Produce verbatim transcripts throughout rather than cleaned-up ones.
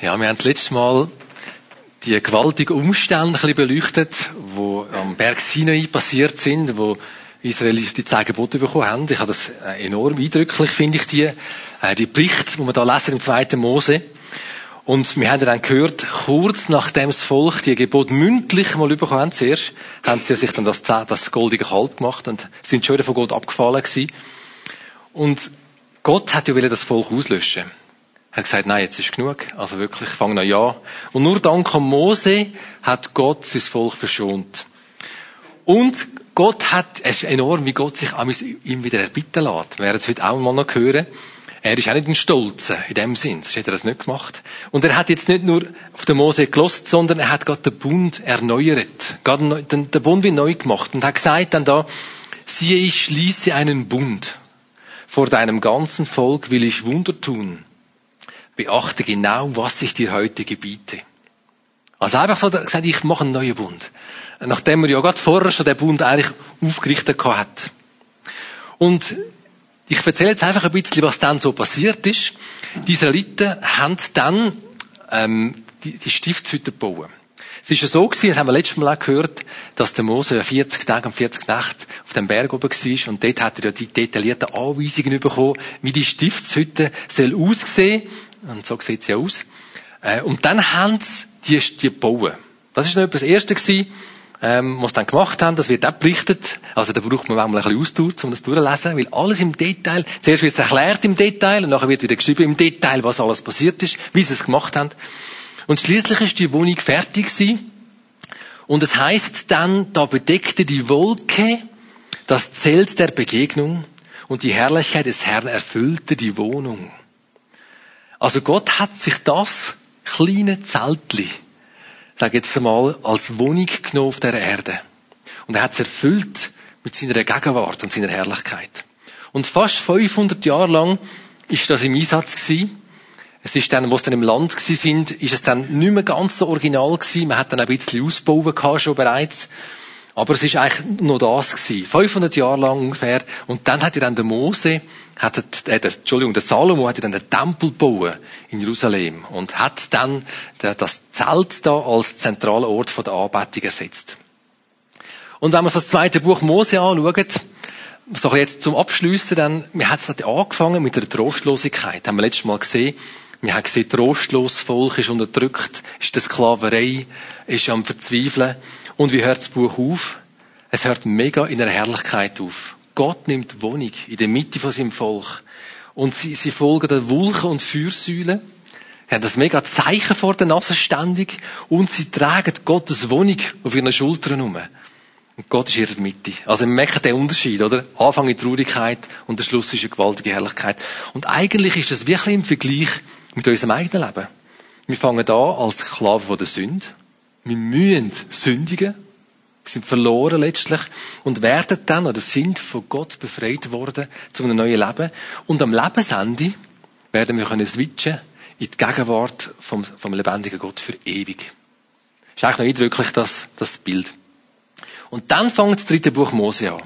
Ja, wir haben das letzte Mal die gewaltigen Umstände ein bisschen beleuchtet, die am Berg Sinai passiert sind, wo Israeliten die zehn Gebote bekommen haben. Ich habe das enorm eindrücklich, finde ich, die, äh, die Berichte, die wir da lesen im zweiten Mose. Und wir haben dann gehört, kurz nachdem das Volk die Gebote mündlich mal bekommen haben, zuerst, haben sie sich dann das, das goldige Kalb gemacht und sind schon wieder von Gott abgefallen gewesen. Und Gott hat ja wollen das Volk auslöschen. Er hat gesagt, nein, jetzt ist genug. Also wirklich, fang an ja. Und nur dank an Mose hat Gott sein Volk verschont. Und Gott hat, es ist enorm, wie Gott sich ihm wieder erbitten lässt. Wir werden es heute auch mal noch hören. Er ist auch nicht ein Stolzer, in dem Sinn. Sonst hätte er das nicht gemacht. Und er hat jetzt nicht nur auf den Mose gelost, sondern er hat gerade den Bund erneuert. Gerade den, den Bund wie neu gemacht. Und hat gesagt dann da, siehe, ich schließe einen Bund. Vor deinem ganzen Volk will ich Wunder tun. Beachte genau, was ich dir heute gebiete. Also einfach so gesagt, ich mache einen neuen Bund. Nachdem er ja gerade vorher schon den Bund eigentlich aufgerichtet hat. Und ich erzähle jetzt einfach ein bisschen, was dann so passiert ist. Die Israeliten haben dann ähm, die, die Stiftshütte gebaut. Es ist ja so gewesen, das haben wir letztes Mal auch gehört, dass der Mose ja vierzig Tage und vierzig Nächte auf dem Berg oben war und dort hat er ja die detaillierten Anweisungen bekommen, wie die Stiftshütte soll aussehen. Und so sieht sie aus. Und dann haben sie die, die gebaut. Das ist noch etwas das Erste gewesen, ähm, was sie dann gemacht haben. Das wird auch berichtet. Also da braucht man manchmal ein bisschen Ausdauer, um das durchzulesen, weil alles im Detail, zuerst wird es erklärt im Detail und nachher wird wieder geschrieben im Detail, was alles passiert ist, wie sie es gemacht haben. Und schließlich ist die Wohnung fertig gewesen. Und es heißt dann, da bedeckte die Wolke das Zelt der Begegnung und die Herrlichkeit des Herrn erfüllte die Wohnung. Also Gott hat sich das kleine Zeltli, sag jetzt einmal, als Wohnung genommen auf der Erde. Und er hat es erfüllt mit seiner Gegenwart und seiner Herrlichkeit. Und fast fünfhundert Jahre lang ist das im Einsatz gewesen. Es ist dann, wo sie dann im Land gewesen sind, ist es dann nicht mehr ganz so original gewesen. Man hat dann ein bisschen ausgebaut gehabt, schon bereits. Aber es ist eigentlich nur das gewesen. fünfhundert Jahre lang ungefähr. Und dann hat ja dann der Mose, hat, äh, der, Entschuldigung, der Salomo hat ja dann den Tempel gebaut in Jerusalem. Und hat dann der, das Zelt da als zentraler Ort von der Anbetung ersetzt. Und wenn wir so das zweite Buch Mose anschauen, so jetzt zum Abschliessen, dann, wir haben es angefangen mit der Trostlosigkeit. Haben wir letztes Mal gesehen. Wir haben gesehen, trostlos, Volk ist unterdrückt, ist in der Sklaverei, ist am Verzweifeln. Und wie hört das Buch auf? Es hört mega in der Herrlichkeit auf. Gott nimmt Wohnung in der Mitte von seinem Volk. Und sie, sie folgen den Wolken und Feuersäulen, haben das mega Zeichen vor der Nase ständig und sie tragen Gottes Wohnung auf ihren Schultern herum. Und Gott ist in ihrer Mitte. Also wir merken den Unterschied, oder? Anfang in Traurigkeit und der Schluss ist eine gewaltige Herrlichkeit. Und eigentlich ist das wirklich im Vergleich mit unserem eigenen Leben. Wir fangen an als Sklaven von der Sünde. Wir müssen sündigen. Wir sind verloren letztlich und werden dann oder sind von Gott befreit worden zu einem neuen Leben. Und am Lebensende werden wir können switchen in die Gegenwart vom, vom lebendigen Gott für ewig. Das ist eigentlich noch eindrücklich, das, das Bild. Und dann fängt das dritte Buch Mose an.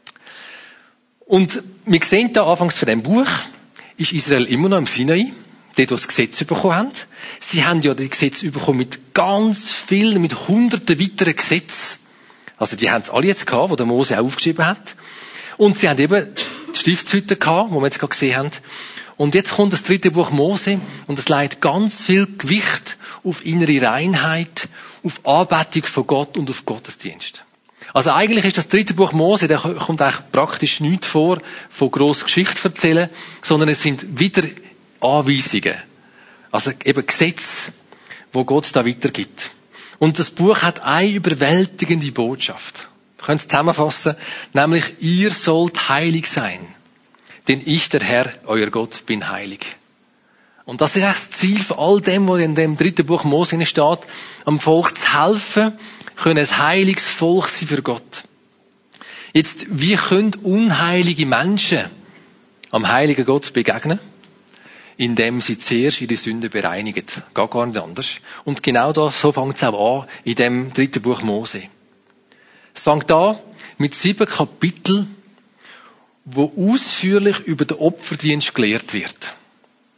Und wir sehen da anfangs von dem Buch, ist Israel immer noch im Sinai, dort, wo sie das Gesetz bekommen haben. Sie haben ja die Gesetze bekommen mit ganz vielen, mit hunderten weiteren Gesetzen. Also die haben es alle jetzt gehabt, die der Mose auch aufgeschrieben hat. Und sie haben eben die Stiftshütte gehabt, wo wir jetzt gerade gesehen haben. Und jetzt kommt das dritte Buch Mose und es legt ganz viel Gewicht auf innere Reinheit, auf Anbetung von Gott und auf Gottesdienst. Also eigentlich ist das dritte Buch Mose, da kommt eigentlich praktisch nichts vor, von grosser Geschichte erzählen, sondern es sind wieder Anweisungen. Also eben Gesetze, wo Gott da weitergibt. Und das Buch hat eine überwältigende Botschaft. Wir können es zusammenfassen, nämlich ihr sollt heilig sein, denn ich, der Herr, euer Gott, bin heilig. Und das ist eigentlich das Ziel von all dem, was in dem dritten Buch Mose steht, am Volk zu helfen, können ein heiliges Volk sein für Gott. Jetzt, wie können unheilige Menschen am heiligen Gott begegnen? Indem sie zuerst ihre Sünde bereinigen. Gar gar nicht anders. Und genau das, so fängt es auch an in dem dritten Buch Mose. Es fängt an mit sieben Kapiteln, wo ausführlich über den Opferdienst gelehrt wird.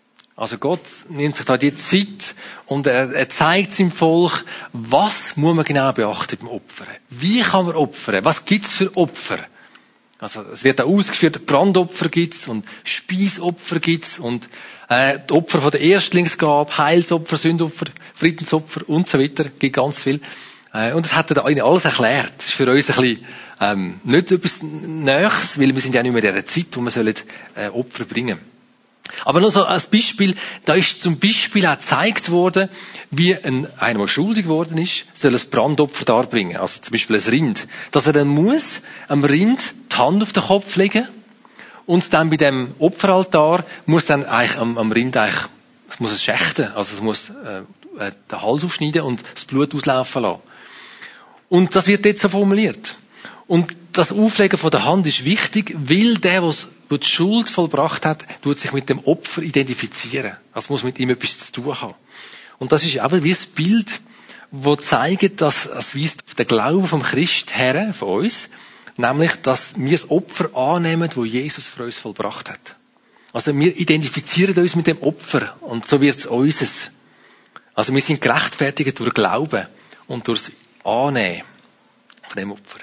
Also Gott nimmt sich da die Zeit und er, er zeigt seinem Volk, was muss man genau beachten beim Opfern. Wie kann man opfern? Was gibt's für Opfer? Also es wird auch ausgeführt, Brandopfer gibt's und Speisopfer gibt's und äh, die Opfer von der Erstlingsgabe, Heilsopfer, Sündopfer, Friedensopfer und so weiter. Gibt ganz viel. Äh, und das hat er da ihnen alles erklärt. Das ist für uns ein bisschen ähm, nicht etwas Nächstes, weil wir sind ja nicht mehr in dieser Zeit, wo wir sollen, äh, Opfer bringen. Aber nur so als Beispiel, da ist zum Beispiel auch gezeigt worden, wie ein, einer, der schuldig geworden ist, soll ein Brandopfer darbringen. Also zum Beispiel ein Rind. Dass er dann muss, am Rind die Hand auf den Kopf legen und dann bei dem Opferaltar muss dann eigentlich am, am Rind eigentlich, es muss es schächten, also es muss äh, den Hals aufschneiden und das Blut auslaufen lassen. Und das wird jetzt so formuliert. Und das Auflegen von der Hand ist wichtig, weil der, der die Schuld vollbracht hat, tut sich mit dem Opfer identifizieren. Das muss mit ihm etwas zu tun haben. Und das ist aber wie ein Bild, das zeigt, dass es weist auf den Glauben vom Christ her, von uns, nämlich, dass wir das Opfer annehmen, das Jesus für uns vollbracht hat. Also wir identifizieren uns mit dem Opfer und so wird es unseres. Also wir sind gerechtfertigt durch Glauben und durch das Annehmen von dem Opfer.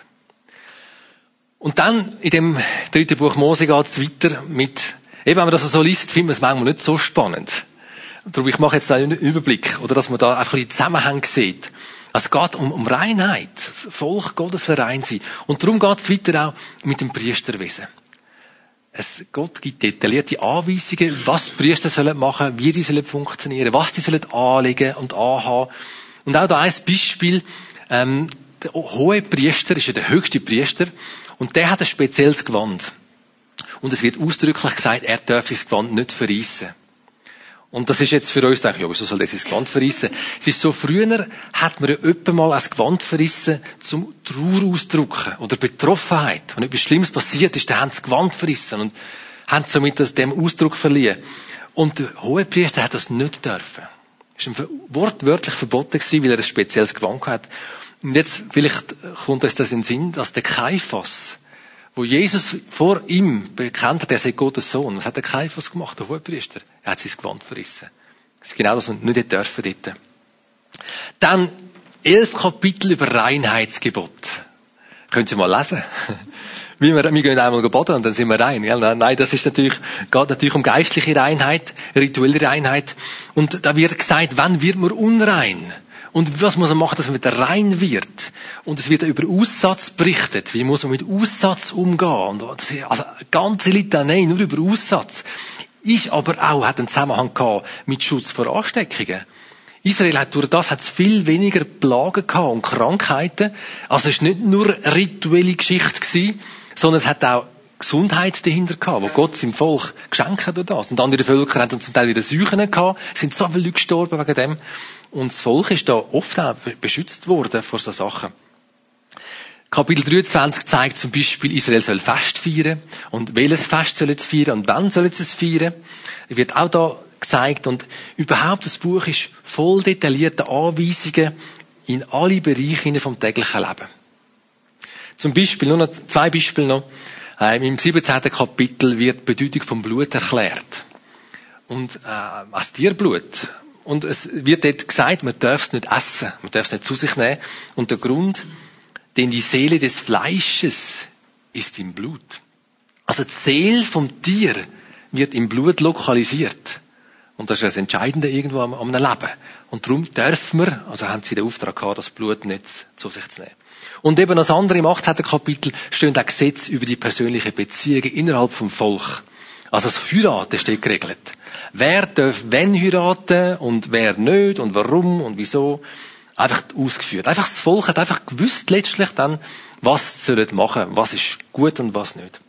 Und dann, in dem dritten Buch Mose geht es weiter mit, eben wenn man das so liest, findet man es manchmal nicht so spannend. Darum, ich mache jetzt da einen Überblick, oder dass man da einfach die Zusammenhänge sieht. Es geht um, um Reinheit. Das Volk Gottes soll rein sein. Und darum geht es weiter auch mit dem Priesterwesen. Es, Gott gibt detaillierte Anweisungen, was die Priester sollen machen, wie die sollen funktionieren, was die sollen anlegen und anhaben. Und auch da ein Beispiel, ähm, der hohe Priester ist ja der höchste Priester und der hat ein spezielles Gewand. Und es wird ausdrücklich gesagt, er darf sein Gewand nicht verreissen. Und das ist jetzt für uns, denke ich, ja, wieso soll das sein Gewand verrissen? Es ist so, früher hat man ja öppe mal ein Gewand verrissen, zum Trauer ausdrücken oder Betroffenheit. Wenn etwas Schlimmes passiert ist, dann haben sie das Gewand verrissen und haben somit dem Ausdruck verliehen. Und der Hohepriester hat das nicht dürfen. Das war wortwörtlich verboten gewesen, weil er ein spezielles Gewand hat. Und jetzt, vielleicht kommt uns das in den Sinn, dass der Kaiphas, wo Jesus vor ihm bekannt hat, er sei Gottes Sohn, was hat der Kaiphas gemacht, der Hohepriester? Er hat sein Gewand verrissen. Das ist genau das, was wir nicht dürfen dort. Dann elf Kapitel über Reinheitsgebot. Können Sie mal lesen. Wie wir, wir gehen einmal baden und dann sind wir rein. Nein, das ist natürlich, geht natürlich um geistliche Reinheit, rituelle Reinheit. Und da wird gesagt, wann wird man unrein? Und was muss man machen, dass man wieder rein wird? Und es wird über Aussatz berichtet. Wie muss man mit Aussatz umgehen? Und das ist also eine ganze Litanei nur über Aussatz. Ist aber auch, hat einen Zusammenhang gehabt mit Schutz vor Ansteckungen. Israel hat durch das hat's viel weniger Plagen gehabt und Krankheiten. Also es ist nicht nur eine rituelle Geschichte gewesen, sondern es hat auch Gesundheit dahinter gehabt, wo Gott seinem Volk geschenkt hat durch das. Und andere Völker haben zum Teil wieder Seuchen gehabt, sind so viele Leute gestorben wegen dem. Und das Volk ist da oft auch beschützt worden vor so Sachen. Kapitel dreiundzwanzig zeigt zum Beispiel, Israel soll Fest feiern. Und welches Fest soll es feiern und wann soll es es feiern? Es wird auch da gezeigt. Und überhaupt das Buch ist voll detaillierte Anweisungen in alle Bereiche vom täglichen Leben. Zum Beispiel, nur noch zwei Beispiele noch. Im siebzehnten Kapitel wird die Bedeutung vom Blut erklärt. Und äh, als Tierblut. Und es wird dort gesagt, man darf es nicht essen, man darf es nicht zu sich nehmen. Und der Grund, denn die Seele des Fleisches ist im Blut. Also die Seele vom Tier wird im Blut lokalisiert. Und das ist das Entscheidende irgendwo am, am Leben. Und darum dürfen wir, also haben sie den Auftrag gehabt, das Blut nicht zu sich zu nehmen. Und eben das andere im achtzehnten Kapitel stehen auch Gesetze über die persönlichen Beziehungen innerhalb vom Volk. Also das Heiraten steht geregelt. Wer darf wenn heiraten und wer nicht und warum und wieso. Einfach ausgeführt. Einfach das Volk hat einfach gewusst letztlich dann, was sie machen sollen, was ist gut und was nicht.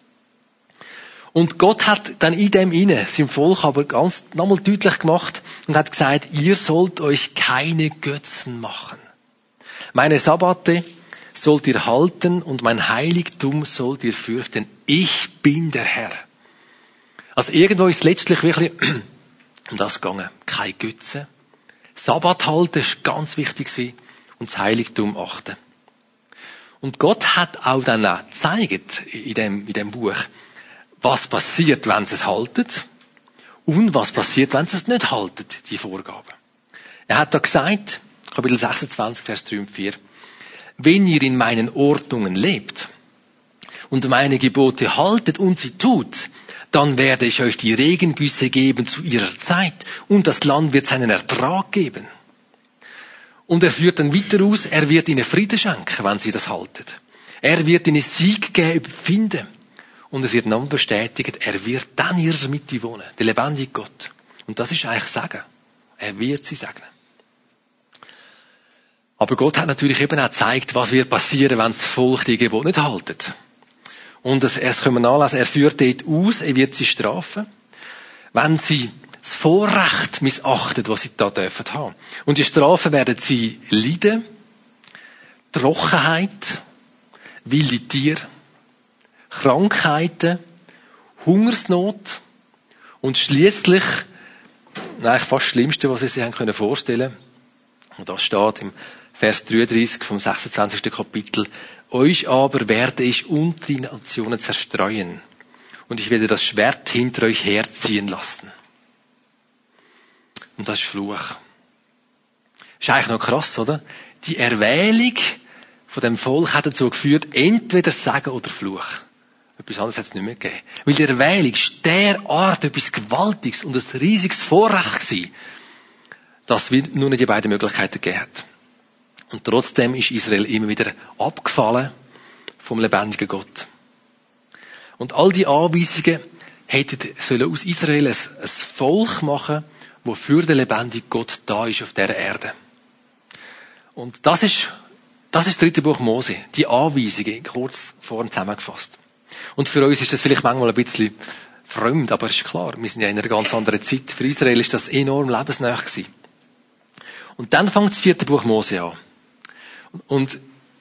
Und Gott hat dann in dem inne seinem Volk aber ganz nochmal deutlich gemacht und hat gesagt, ihr sollt euch keine Götzen machen. Meine Sabbate sollt ihr halten und mein Heiligtum sollt ihr fürchten. Ich bin der Herr. Also irgendwo ist letztlich wirklich um das gegangen. Keine Götze. Sabbat halten ist ganz wichtig und das Heiligtum achten. Und Gott hat auch dann auch gezeigt in dem, in dem Buch, was passiert, wenn sie es halten Und was passiert, wenn sie es nicht halten, die Vorgaben? Er hat da gesagt, Kapitel sechsundzwanzig, Vers drei und vier, wenn ihr in meinen Ordnungen lebt und meine Gebote haltet und sie tut, dann werde ich euch die Regengüsse geben zu ihrer Zeit und das Land wird seinen Ertrag geben. Und er führt dann weiter aus, er wird ihnen Frieden schenken, wenn sie das haltet. Er wird ihnen Sieg geben über Finde. Und es wird dann bestätigt, er wird dann in ihrer Mitte wohnen, der lebendige Gott. Und das ist eigentlich Segen. Er wird sie segnen. Aber Gott hat natürlich eben auch gezeigt, was wird passieren, wenn das Volk die Gebote nicht haltet. Und das, das können wir nachlesen, er führt dort aus, er wird sie strafen, wenn sie das Vorrecht missachten, was sie da dürfen haben. Und die Strafen werden sie leiden, Trockenheit, wilde Tiere, Krankheiten, Hungersnot und schließlich, eigentlich fast das Schlimmste, was sie sich haben vorstellen können. Und das steht im Vers dreiunddreißig vom sechsundzwanzigsten Kapitel. Euch aber werde ich unter die Nationen zerstreuen und ich werde das Schwert hinter euch herziehen lassen. Und das ist Fluch. Ist eigentlich noch krass, oder? Die Erwählung von dem Volk hat dazu geführt, entweder Segen oder Fluch. Etwas anderes hat es nicht mehr gegeben. Weil die Erwählung ist derart etwas Gewaltiges und ein riesiges Vorrecht gewesen, dass es nur nicht die beiden Möglichkeiten gegeben hat. Und trotzdem ist Israel immer wieder abgefallen vom lebendigen Gott. Und all die Anweisungen hätten sollen aus Israel ein, ein Volk machen, wo für den lebendigen Gott da ist auf dieser Erde. Und das ist, das ist das dritte Buch Mose. Die Anweisungen, kurz vorhin zusammengefasst. Und für uns ist das vielleicht manchmal ein bisschen fremd, aber ist klar, wir sind ja in einer ganz anderen Zeit. Für Israel ist das enorm lebensnah gewesen. Und dann fängt das vierte Buch Mose an. Und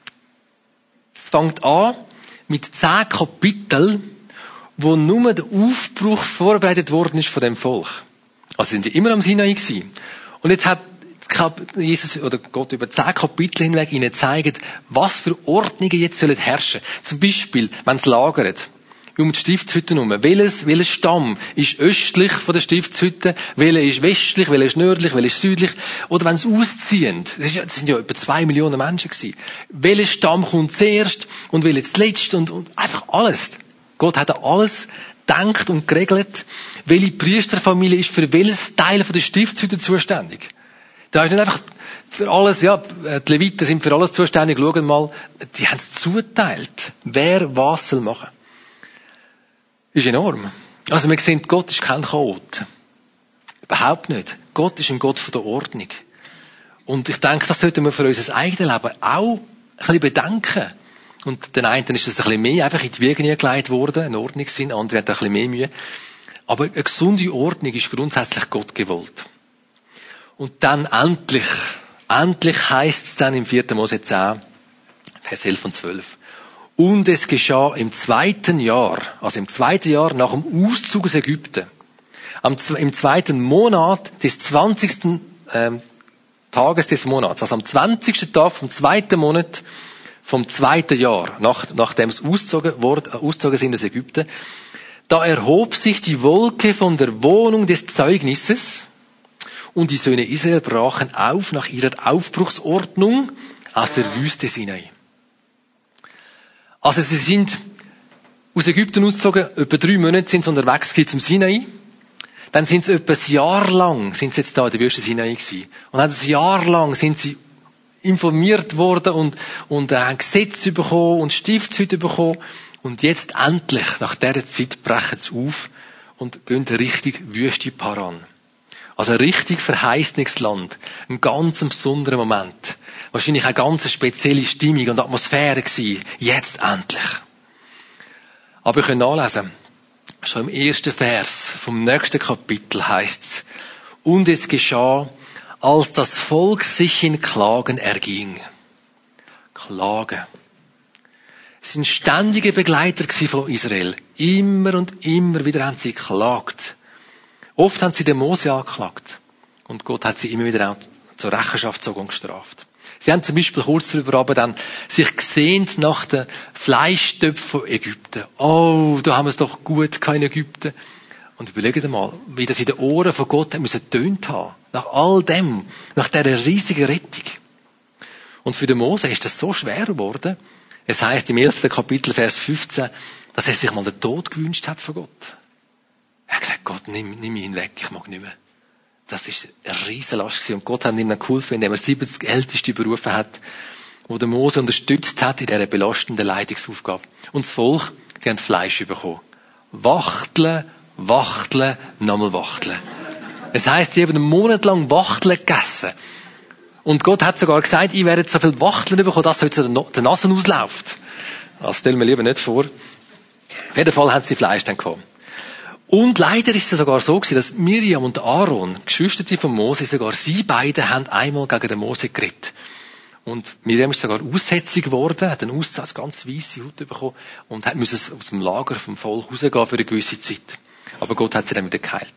es fängt an mit zehn Kapiteln, wo nur der Aufbruch vorbereitet worden ist von dem Volk. Also sind sie immer am Sinai gewesen. Und jetzt hat Jesus oder Gott über zehn Kapitel hinweg ihnen gezeigt, was für Ordnungen jetzt sollen herrschen. Zum Beispiel, wenn es lagert, um die Stiftshütte herum. Welches, welches Stamm ist östlich von der Stiftshütte? Welcher ist westlich? Welcher ist nördlich? Welcher ist südlich? Oder wenn sie ausziehen, das sind ja etwa zwei Millionen Menschen gewesen. Welcher Stamm kommt zuerst und welcher zuletzt und, und einfach alles. Gott hat da alles gedacht und geregelt. Welche Priesterfamilie ist für welches Teil von der Stiftshütte zuständig? Da ist nicht einfach für alles, ja, die Leviten sind für alles zuständig, schauen mal, die haben es zuteilt, wer was soll machen. Ist enorm. Also wir sehen, Gott ist kein Chaot. Überhaupt nicht. Gott ist ein Gott von der Ordnung. Und ich denke, das sollten wir für unser eigenes Leben auch ein bisschen bedenken. Und den einen ist das ein bisschen mehr einfach in die Wiege gelegt worden, ein Ordnungssinn, andere hat ein bisschen mehr Mühe. Aber eine gesunde Ordnung ist grundsätzlich Gott gewollt. Und dann endlich, endlich heisst es dann im vierten Mose zehn, Vers elf und zwölf. Und es geschah im zweiten Jahr, also im zweiten Jahr nach dem Auszug aus Ägypten, am, im zweiten Monat des zwanzigsten Ähm, Tages des Monats, also am zwanzigsten Tag vom zweiten Monat vom zweiten Jahr, nach, nachdem es ausgezogen, wurde, ausgezogen sind aus Ägypten, da erhob sich die Wolke von der Wohnung des Zeugnisses und die Söhne Israel brachen auf nach ihrer Aufbruchsordnung aus der Wüste Sinai. Also sie sind aus Ägypten ausgezogen, etwa drei Monate sind sie unterwegs zum Sinai. Dann sind sie etwa ein Jahr lang, sind sie jetzt da in der Wüste Sinai gewesen. Und dann ein Jahr lang sind sie informiert worden und, und ein Gesetz bekommen und Stiftshütte bekommen. Und jetzt endlich, nach dieser Zeit, brechen sie auf und gehen richtig Wüste Paran. Also ein richtig verheißenes Land. Ein ganz besonderer Moment. Wahrscheinlich eine ganz spezielle Stimmung und Atmosphäre gewesen. Jetzt endlich. Aber wir können nachlesen. Schon im ersten Vers vom nächsten Kapitel heißt's: Und es geschah, als das Volk sich in Klagen erging. Klagen. Sie sind ständige Begleiter von Israel. Immer und immer wieder haben sie geklagt. Oft haben sie den Mose angeklagt. Und Gott hat sie immer wieder auch zur Rechenschaft gezogen und gestraft. Sie haben zum Beispiel kurz darüber aber dann sich gesehnt nach den Fleischtöpfen von Ägypten. Oh, da haben wir es doch gut in Ägypten. Und überlegt mal, wie das in den Ohren von Gott hat müssen tönt haben. Nach all dem, nach dieser riesigen Rettung. Und für den Mose ist das so schwer geworden. Es heisst im elften Kapitel, Vers fünfzehn, dass er sich mal den Tod gewünscht hat von Gott. Er hat gesagt, Gott, nimm, nimm mich hinweg, ich mag nicht mehr. Das ist eine Riesenlast gewesen. Und Gott hat ihm dann geholfen, indem er siebzig Älteste berufen hat, wo der Mose unterstützt hat in dieser belastenden Leitungsaufgabe. Und das Volk, die haben Fleisch bekommen. Wachteln, wachteln, nochmal wachteln. Es heisst, sie haben einen Monat lang Wachteln gegessen. Und Gott hat sogar gesagt, ich werde so viel Wachteln bekommen, dass heute der Nase ausläuft. Das stellen wir lieber nicht vor. Auf jeden Fall haben sie Fleisch dann gehabt. Und leider ist es sogar so gewesen, dass Miriam und Aaron, Geschwister von Mose, sogar sie beide haben einmal gegen den Mose geredet. Und Miriam ist sogar aussätzig geworden, hat einen Aussatz, ganz weisse Haut bekommen und hat müssen aus dem Lager vom Volk rausgehen für eine gewisse Zeit. Aber Gott hat sie dann wieder geheilt.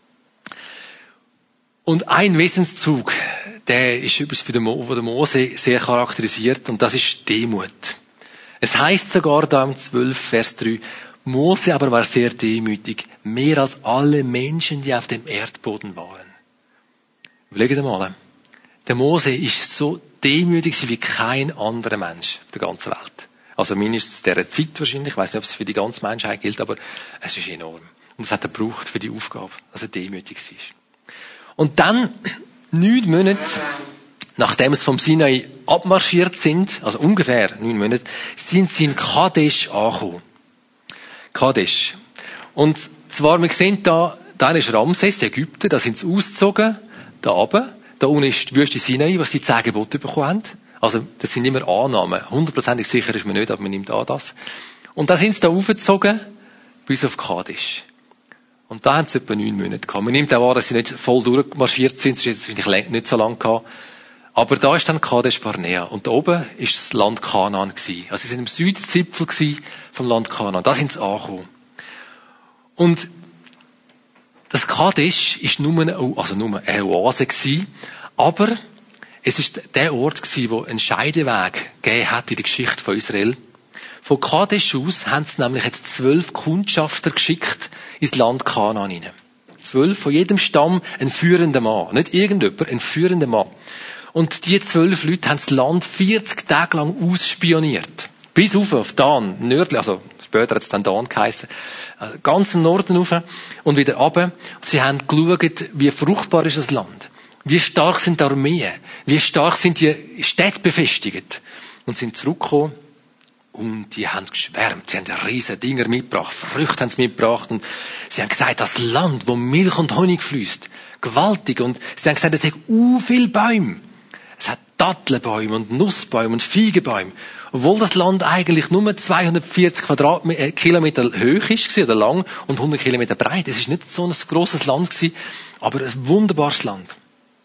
Und ein Wesenszug, der ist übrigens für den Mose sehr charakterisiert, und das ist Demut. Es heisst sogar da im zwölf, Vers drei, Mose aber war sehr demütig, mehr als alle Menschen, die auf dem Erdboden waren. Überlegt mal, der Mose ist so demütig wie kein anderer Mensch auf der ganzen Welt. Also mindestens dieser Zeit wahrscheinlich, ich weiß nicht, ob es für die ganze Menschheit gilt, aber es ist enorm. Und es hat er gebraucht für die Aufgabe, dass er demütig ist. Und dann, neun Monate, nachdem sie vom Sinai abmarschiert sind, also ungefähr neun Monate, sind sie in Kadesh angekommen. Kadesh. Und zwar, wir sehen da, da ist Ramses, Ägypten, da sind sie ausgezogen, da oben. Da unten ist die Wüste Sinai, was sie zehn Gebote bekommen haben. Also, das sind immer Annahmen. Hundertprozentig sicher ist man nicht, aber man nimmt an das. Und da sind sie da aufgezogen, bis auf Kadesh. Und da haben sie etwa neun Monate gehabt. Man nimmt auch an, dass sie nicht voll durchmarschiert sind, das ist jetzt nicht so lang gehabt. Aber da ist dann Kadesh Barnea. Und da oben ist das Land Kanaan gewesen. Also sie sind im Südzipfel gewesen vom Land Kanaan. Da sind sie angekommen. Und das Kadesh ist nur eine, also nur eine Oase gewesen, aber es ist der Ort gewesen, wo einen Scheideweg gegeben hat in der Geschichte von Israel. Von Kadesh aus haben sie nämlich jetzt zwölf Kundschafter geschickt ins Land Kanaan hinein. Zwölf, von jedem Stamm ein führender Mann. Nicht irgendjemand, ein führender Mann. Und die zwölf Leute haben das Land vierzig Tage lang ausspioniert. Bis auf, auf Dan, nördlich, also später hat es dann Dan geheissen, ganz im Norden rauf und wieder runter. Sie haben geschaut, wie fruchtbar ist das Land. Wie stark sind die Armeen? Wie stark sind die Städte befestigt? Und sind zurückgekommen und die haben geschwärmt. Sie haben riesen Dinger mitgebracht, Früchte haben sie mitgebracht und sie haben gesagt, das Land, wo Milch und Honig fließt, gewaltig. Und sie haben gesagt, es hat u viele Bäume. Es hat Dattelbäume und Nussbäume und Feigenbäume. Obwohl das Land eigentlich nur zweihundertvierzig Quadratkilometer hoch ist, oder lang, und hundert Kilometer breit. Es ist nicht so ein grosses Land gewesen, aber ein wunderbares Land.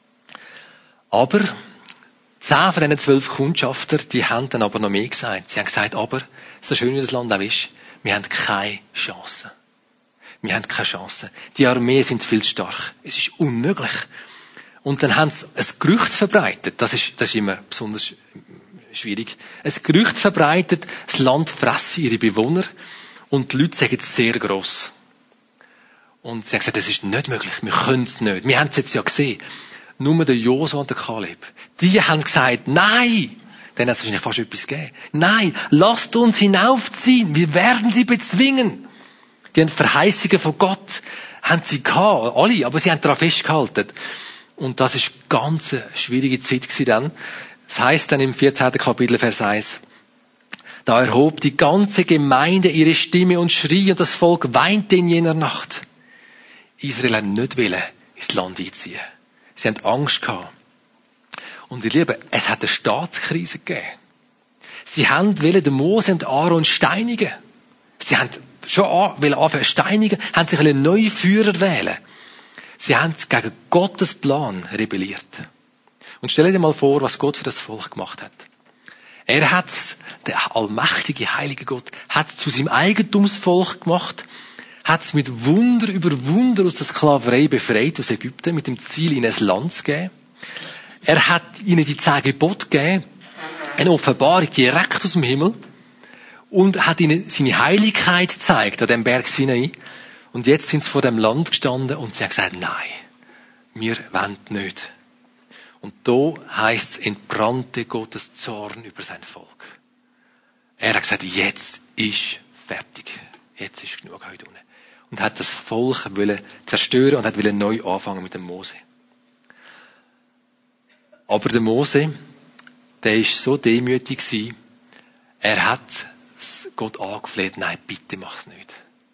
Aber zehn von diesen zwölf Kundschafter, die haben dann aber noch mehr gesagt. Sie haben gesagt, aber, so schön wie das Land auch ist, wir haben keine Chance. Wir haben keine Chance. Die Armeen sind viel zu stark. Es ist unmöglich. Und dann haben sie ein Gerücht verbreitet. Das ist, das ist immer besonders schwierig. Ein Gerücht verbreitet, das Land fresse ihre Bewohner und die Leute sagen es sehr gross. Und sie haben gesagt, das ist nicht möglich. Wir können es nicht. Wir haben es jetzt ja gesehen. Nur der Josua und der Kaleb. Die haben gesagt, nein! Dann hat es wahrscheinlich fast etwas gegeben. Nein! Lasst uns hinaufziehen! Wir werden sie bezwingen! Die haben Verheißungen von Gott, haben sie gehabt, alle, aber sie haben daran festgehalten. Und das ist eine ganz schwierige Zeit gewesen dann. Das heisst dann im vierzehnten Kapitel, Vers eins. Da erhob die ganze Gemeinde ihre Stimme und schrie, und das Volk weinte in jener Nacht. Israel hat nicht wollen ins Land einziehen. Sie haben Angst gehabt. Und ihr Lieben, es hat eine Staatskrise gegeben. Sie haben wollen den Mose und Aaron steinigen. Sie haben schon an, anfangen steinigen, haben sich einen neuen Führer wählen. Sie haben gegen Gottes Plan rebelliert. Und stell dir mal vor, was Gott für das Volk gemacht hat. Er hat der allmächtige, heilige Gott, hat zu seinem Eigentumsvolk gemacht, hat es mit Wunder über Wunder aus der Sklaverei befreit, aus Ägypten, mit dem Ziel, ihnen ein Land zu geben. Er hat ihnen die zehn Gebote gegeben, eine Offenbarung direkt aus dem Himmel, und hat ihnen seine Heiligkeit gezeigt, an dem Berg Sinai. Und jetzt sind sie vor dem Land gestanden und sie haben gesagt, nein, wir wollen nicht. Und da heisst es, entbrannte Gottes Zorn über sein Volk. Er hat gesagt, jetzt ist fertig. Jetzt ist genug heute unten. Und hat das Volk wollen zerstören und hat wollen neu anfangen mit dem Mose. Aber der Mose, der ist so demütig gewesen, er hat Gott angefleht, nein, bitte mach's nicht.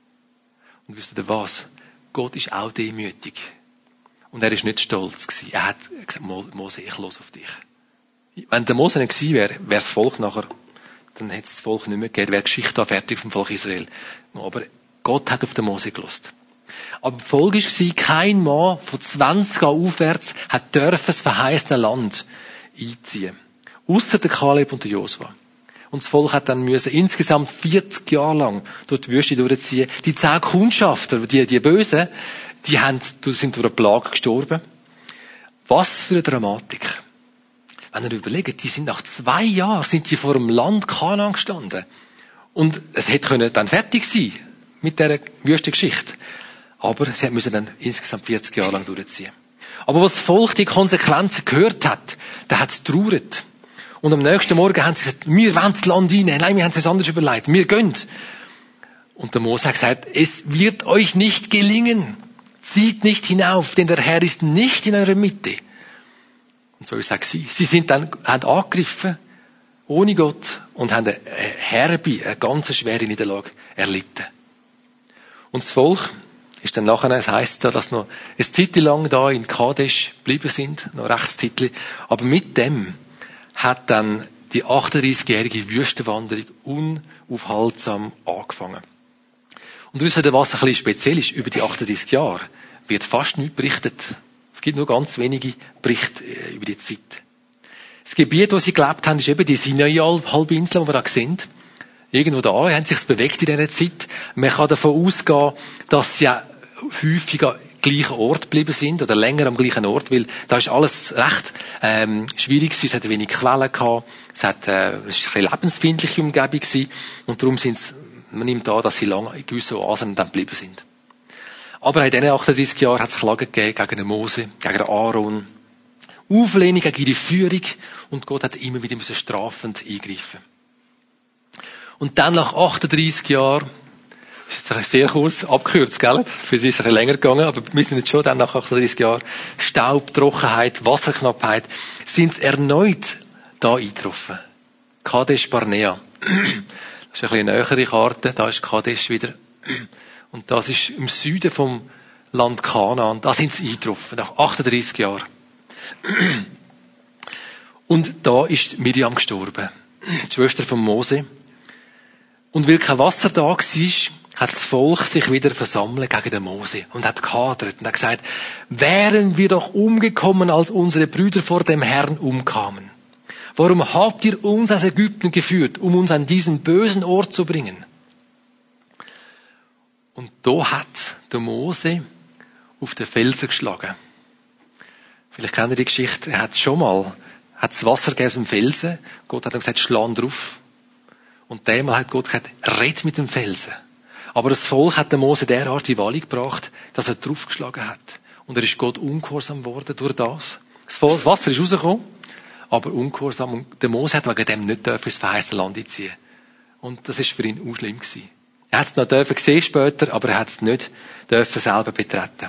Und wisst ihr was? Gott ist auch demütig. Und er ist nicht stolz gewesen. Er hat gesagt, Mose, ich los auf dich. Wenn der Mose nicht gewesen wäre, wäre das Volk nachher, dann hätte es das Volk nicht mehr gegeben, wäre die Geschichte da fertig vom Volk Israel. Aber Gott hat auf den Mose gelost. Aber die Folge war, kein Mann von zwanzig Jahren aufwärts hat dürfen das verheißene Land einziehen. Ausser der Kaleb und der Josua. Und das Volk hat dann müssen insgesamt vierzig Jahre lang durch die Wüste durchziehen. Die zehn Kundschafter, die, die Bösen, die haben, sind durch eine Plage gestorben. Was für eine Dramatik. Wenn ihr überlegt, die sind nach zwei Jahren sind die vor dem Land Kanaan gestanden. Und es hätte können dann fertig sein mit dieser Wüstengeschichte. Aber sie müssen dann insgesamt vierzig Jahre lang durchziehen. Aber was das Volk die Konsequenzen gehört hat, da hat es trauert. Und am nächsten Morgen haben sie gesagt, wir wollen das Land einnehmen. Nein, wir haben es uns anders überlegt. Wir gehen. Und der Mose hat gesagt, es wird euch nicht gelingen. Zieht nicht hinauf, denn der Herr ist nicht in eurer Mitte. Und so ist es auch sie. Sie sind dann, haben angegriffen, ohne Gott, und haben eine herbe, eine ganz schwere Niederlage erlitten. Und das Volk ist dann nachher, es heisst da, dass noch eine Zeit lang da in Kadesh geblieben sind, noch recht Zeitli. Aber mit dem hat dann die achtunddreißigjährige Wüstenwanderung unaufhaltsam angefangen. Und wisst ihr, was ein bisschen speziell ist? Über die achtunddreißig Jahre wird fast nichts berichtet. Es gibt nur ganz wenige Berichte über die Zeit. Das Gebiet, wo sie gelebt haben, ist eben die Sinai-Halbinsel, die wir da sehen. Irgendwo da haben sie sich bewegt in dieser Zeit. Man kann davon ausgehen, dass sie häufig am gleichen Ort geblieben sind oder länger am gleichen Ort, weil da ist alles recht ähm, schwierig gewesen. Es hat wenig Quellen gehabt, es hat äh, es war eine lebensfeindliche Umgebung gewesen und darum sind es, man nimmt an, dass sie lange in gewissen Oasen dann geblieben sind. Aber in diesen achtunddreißig Jahren hat es Klagen gegeben gegen den Mose, gegen den Aaron, Auflehnung gegen ihre Führung und Gott hat immer wieder strafend eingreifen. Und dann nach achtunddreißig Jahren, das ist jetzt sehr kurz abgekürzt, gell? Für sie ist es ein bisschen länger gegangen, aber wir sind jetzt schon dann nach achtunddreißig Jahren, Staub, Trockenheit, Wasserknappheit, sind sie erneut da eingetroffen. Kadesh Barnea. Das ist ein bisschen eine nähere Karte, da ist Kadesh wieder. Und das ist im Süden vom Land Kanaan, da sind sie eingetroffen, nach achtunddreißig Jahren. Und da ist Miriam gestorben, die Schwester von Mose. Und weil kein Wasser da war, hat das Volk sich wieder versammelt gegen den Mose und hat gehadert und hat gesagt, wären wir doch umgekommen, als unsere Brüder vor dem Herrn umkamen. Warum habt ihr uns aus Ägypten geführt, um uns an diesen bösen Ort zu bringen? Und da hat der Mose auf den Felsen geschlagen. Vielleicht kennt ihr die Geschichte, er hat schon mal, hat das Wasser gegeben aus dem Felsen, Gott hat ihm gesagt, schlag drauf. Und einmal hat Gott gesagt, red mit dem Felsen. Aber das Volk hat den Mose derart in Wallung gebracht, dass er draufgeschlagen hat. Und er ist Gott ungehorsam geworden durch das. Das Wasser ist rausgekommen, aber ungehorsam. Und der Mose hat wegen dem nicht ins verheißene Land einziehen. Und das ist für ihn auch schlimm gewesen. Er hat es noch dürfen sehen später, aber er hat es nicht dürfen selber betreten.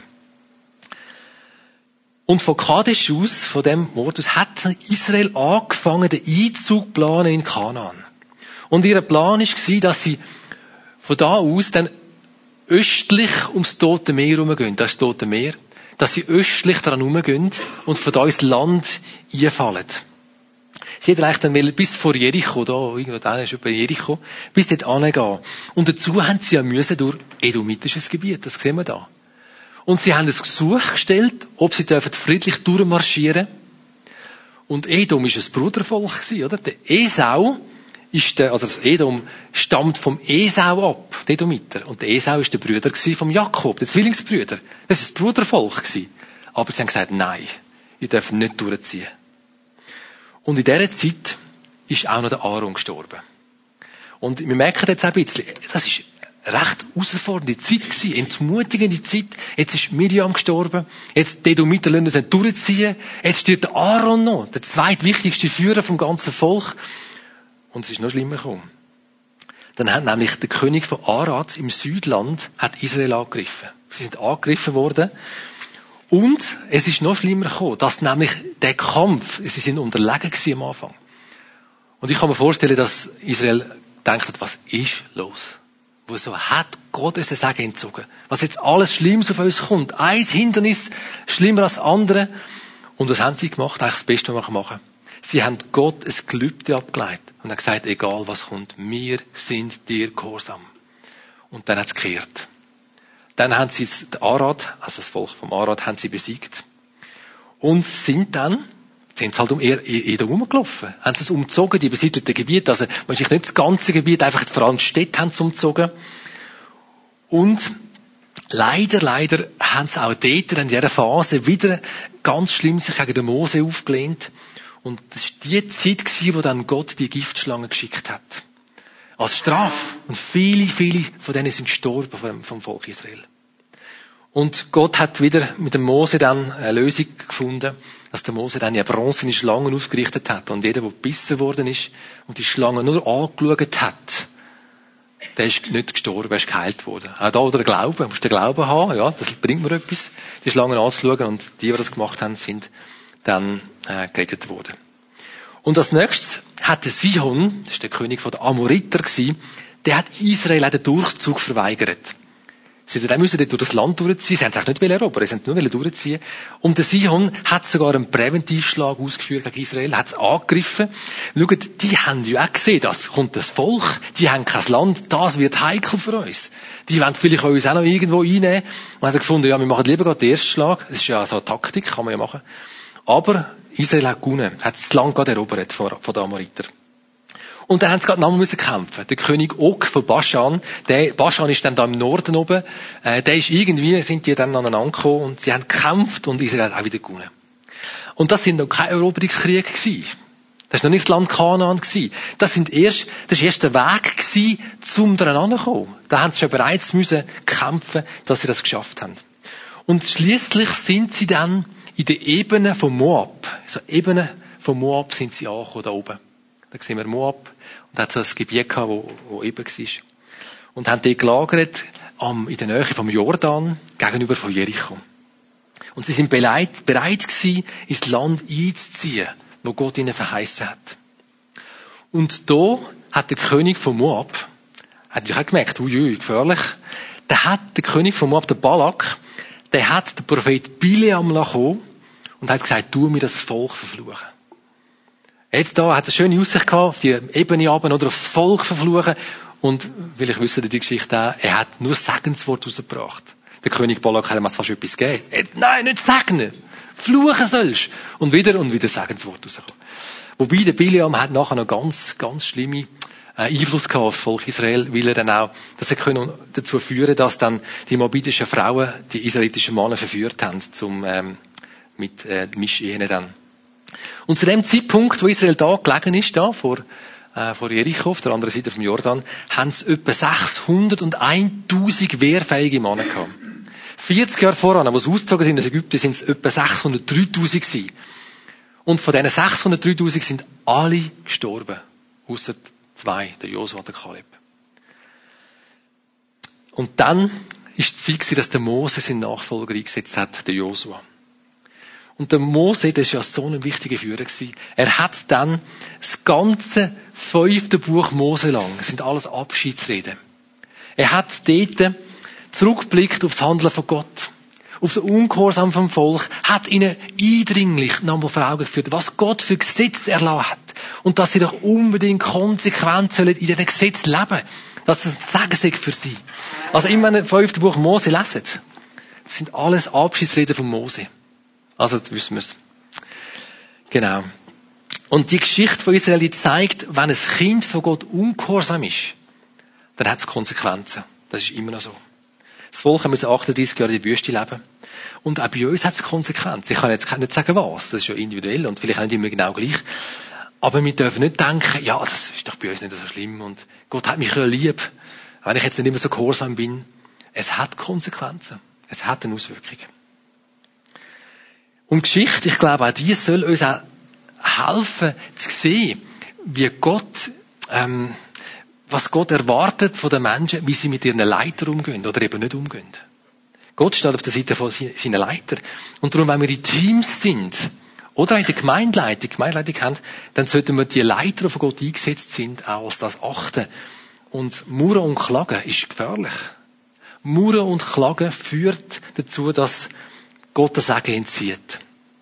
Und von Kadesh aus, von dem Ort aus, hat Israel angefangen, den Einzug zu planen in Kanaan. Und ihr Plan war, dass sie von da aus dann östlich ums Tote Meer herumgehen. Das ist das Tote Meer. Dass sie östlich daran herumgehen und von da ins Land einfallen. Sie hätten eigentlich dann bis vor Jericho, da, irgendwo da ist über Jericho, bis dort hingehen. Und dazu haben sie ja müssen durch edomitisches Gebiet. Das sehen wir da. Und sie haben ein Gesuch gestellt, ob sie dürfen friedlich durchmarschieren. Und Edom war ein Brudervolk, oder? Der Esau ist der, also das Edom stammt vom Esau ab, der Edomiter. Und der Esau ist der Bruder vom Jakob, der Zwillingsbrüder. Das ist das Brudervolk gewesen. Aber sie haben gesagt, nein, ihr dürft nicht durchziehen. Und in dieser Zeit ist auch noch der Aaron gestorben. Und wir merken jetzt ein bisschen, das ist recht herausfordernde Zeit gewesen, entmutigende Zeit. Jetzt ist Miriam gestorben, jetzt die Edomiter lassen sie durchziehen, jetzt steht der Aaron noch, der zweitwichtigste Führer vom ganzen Volk. Und es ist noch schlimmer gekommen. Dann hat nämlich der König von Arad im Südland hat Israel angegriffen. Sie sind angegriffen worden. Und es ist noch schlimmer gekommen, dass nämlich der Kampf, sie sind unterlegen gewesen am Anfang. Und ich kann mir vorstellen, dass Israel denkt, was ist los? Wieso hat Gott uns den Segen entzogen? Was jetzt alles Schlimmes auf uns kommt. Ein Hindernis schlimmer als das andere. Und was haben sie gemacht? Eigentlich das Beste, was man machen kann. Sie haben Gott ein Gelübde abgelegt und haben gesagt, egal was kommt, wir sind dir gehorsam. Und dann hat es gekehrt. Dann haben sie das Arad, also das Volk vom Arad, haben sie besiegt. Und sind dann, sind sie halt um Edom rumgelaufen. Haben sie es umzogen, die besiedelten Gebiete. Also, wahrscheinlich nicht das ganze Gebiet, einfach vor allem die Städte haben sie umzogen. Und leider, leider haben sie auch dort in dieser Phase wieder ganz schlimm sich gegen den Mose aufgelehnt. Und das war die Zeit, wo dann Gott die Giftschlange geschickt hat. Als Strafe. Und viele, viele von denen sind gestorben vom, vom Volk Israel. Und Gott hat wieder mit dem Mose dann eine Lösung gefunden, dass der Mose dann ja bronzene Schlangen ausgerichtet hat. Und jeder, der gebissen worden ist und die Schlange nur angeschaut hat, der ist nicht gestorben, er ist geheilt worden. Auch da oder der Glaube, man muss den Glauben haben, ja, das bringt mir etwas, die Schlangen anzuschauen. Und die, die das gemacht haben, sind dann äh, gerettet worden. Und als nächstes hat der Sihon, das ist der König der Amoriter gewesen, der hat Israel auch den Durchzug verweigert. Sie mussten dort durch das Land durchziehen, sie haben es eigentlich nicht erobern, sie wollten nur durchziehen. Und der Sihon hat sogar einen Präventivschlag ausgeführt gegen Israel, hat es angegriffen. Schaut, die haben ja auch gesehen, das kommt das Volk, die haben kein Land, das wird heikel für uns. Die wollen vielleicht uns auch noch irgendwo einnehmen. Und hat gefunden, ja, wir machen lieber gerade den ersten Schlag. Das ist ja so eine Taktik, kann man ja machen. Aber Israel hat gewonnen, hat das Land gerade erobert von den Amoriter. Und dann haben sie gerade noch müssen kämpfen. Der König Og von Baschan, der, Baschan ist dann da im Norden oben, äh, der ist irgendwie, sind die dann aneinander gekommen und sie haben gekämpft und Israel hat auch wieder gewonnen. Und das sind noch keine Eroberungskriege gewesen. Das ist noch nicht das Land Kanaan gewesen. Das sind erst, das ist erst der Weg gewesen, zum daran zu kommen. Da haben sie schon bereits müssen kämpfen, dass sie das geschafft haben. Und schließlich sind sie dann in der Ebene von Moab, also Ebene von Moab sind sie angekommen, da oben. Da sehen wir Moab und hat so ein Gebiet gehabt, wo, wo eben war. Und haben dort gelagert, am, in der Nähe vom Jordan, gegenüber von Jericho. Und sie sind bereit, bereit gewesen, ins Land einzuziehen, wo Gott ihnen verheißen hat. Und da hat der König von Moab, hat ja auch gemerkt, uiui, gefährlich, der hat der König von Moab, der Balak, der hat den Prophet Bileam kommen und hat gesagt, tu mir das Volk verfluchen. Jetzt da hat es eine schöne Aussicht gehabt, auf die Ebene runter oder aufs Volk verfluchen. Und, weil ich wüsste, die Geschichte auch, er hat nur Segenswort rausgebracht. Der König Balak hat ihm fast etwas gegeben. Er hat, nein, nicht segnen. Fluchen sollst. Und wieder und wieder Segenswort rausgekommen. Wobei der Bileam hat nachher noch ganz, ganz schlimme Einfluss gehabt auf das Volk Israel, weil er dann auch, das hat können dazu führen, dass dann die moabitischen Frauen die israelitischen Männer verführt haben, zum, ähm, mit, äh, Mischehen dann. Und zu dem Zeitpunkt, wo Israel da gelegen ist, da, vor, äh, vor Jericho, auf der anderen Seite vom Jordan, haben sie etwa sechshundert und eintausend wehrfähige Männer gehabt. vierzig Jahre voran, wo sie ausgezogen sind aus Ägypten, sind es etwa sechshundertdreitausend gewesen. Und von diesen sechshundertdreitausend sind alle gestorben. Ausser zwei, der Josua und der Kaleb. Und dann ist die Zeit, dass der Mose seinen Nachfolger eingesetzt hat, der Josua. Und der Mose, das war ja so ein wichtiger Führer gewesen. Er hat dann das ganze fünfte Buch Mose lang, das sind alles Abschiedsreden. Er hat dort zurückgeblickt auf das Handeln von Gott, auf den Ungehorsam vom Volk, hat ihnen eindringlich nochmal vor Augen geführt, was Gott für Gesetze erlassen hat. Und dass sie doch unbedingt konsequent sollen in diesen Gesetzen leben. Dass das ein Segen sei für sie. Also immer wenn ihr das fünfte Buch Mose lesen, das sind alles Abschiedsreden von Mose. Also, das wissen wir es. Genau. Und die Geschichte von Israel, die zeigt, wenn ein Kind von Gott ungehorsam ist, dann hat es Konsequenzen. Das ist immer noch so. Das Volk muss achtunddreißig Jahre in der Wüste leben. Und auch bei uns hat es Konsequenzen. Ich kann jetzt nicht sagen, was. Das ist ja individuell und vielleicht auch nicht immer genau gleich. Aber wir dürfen nicht denken, ja, das ist doch bei uns nicht so schlimm und Gott hat mich ja lieb. wenn ich jetzt nicht immer so gehorsam bin, es hat Konsequenzen. Es hat eine Auswirkung. Und Geschichte, ich glaube, auch die soll uns auch helfen, zu sehen, wie Gott, ähm, was Gott erwartet von den Menschen, wie sie mit ihren Leitern umgehen oder eben nicht umgehen. Gott steht auf der Seite von seinen Leitern. Und darum, wenn wir in Teams sind, oder in der Gemeindeleitung, Gemeindeleitung haben, dann sollten wir die Leiter, die von Gott eingesetzt sind, auch als das achten. Und Murren und Klagen ist gefährlich. Murren und Klagen führt dazu, dass Gott das Segen entzieht.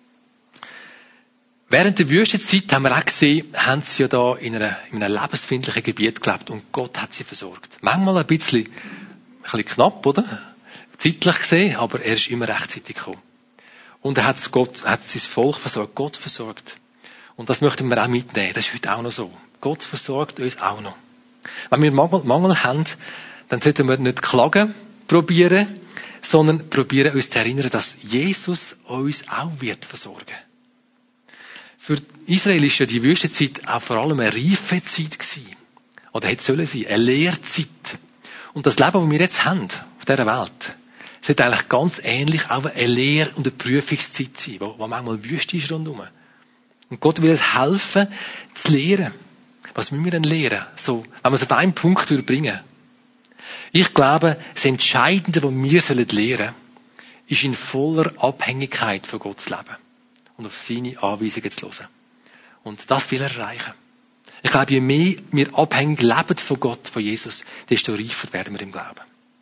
Während der Wüstenzeit haben wir auch gesehen, haben sie ja da in, einer, in einem lebensfindlichen Gebiet gelebt und Gott hat sie versorgt. Manchmal ein bisschen, ein bisschen knapp, oder? Zeitlich gesehen, aber er ist immer rechtzeitig gekommen. Und er hat Gott, hat sein Volk versorgt, Gott versorgt. Und das möchten wir auch mitnehmen. Das ist heute auch noch so. Gott versorgt uns auch noch. Wenn wir Mangel, Mangel haben, dann sollten wir nicht klagen, probieren, sondern probieren uns zu erinnern, dass Jesus uns auch wird versorgen. Für Israel ist ja die Wüstenzeit auch vor allem eine reife Zeit gewesen. Oder hätte sollen sein, eine Lehrzeit. Und das Leben, das wir jetzt haben, auf dieser Welt, sollte eigentlich ganz ähnlich auch eine Lehr- und eine Prüfungszeit sein, wo, wo manchmal Wüste ist rundherum. Und Gott will uns helfen, zu lehren. Was müssen wir denn lehren? So, wenn wir es auf einen Punkt bringen. Ich glaube, das Entscheidende, was wir lernen sollen, ist in voller Abhängigkeit von Gott zu leben. Und auf seine Anweisungen zu hören. Und das will er erreichen. Ich glaube, je mehr wir abhängig leben von Gott, von Jesus, desto reifer werden wir im Glauben.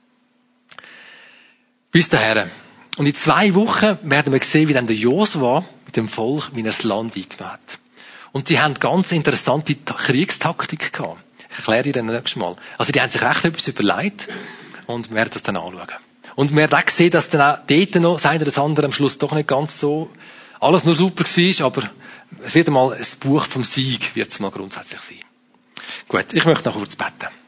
Bis dahin. Und in zwei Wochen werden wir sehen, wie dann der Josua mit dem Volk, wie er das Land eingenommen hat. Und die haben ganz interessante Kriegstaktik gehabt. Ich erkläre dir dann nächstes Mal. Also die haben sich recht etwas überlegt und wir werden das dann anschauen. Und wir werden auch sehen, dass dann auch dort noch, das eine oder das andere am Schluss doch nicht ganz so alles nur super war, aber es wird mal ein Buch vom Sieg, wird es mal grundsätzlich sein. Gut, ich möchte noch kurz beten.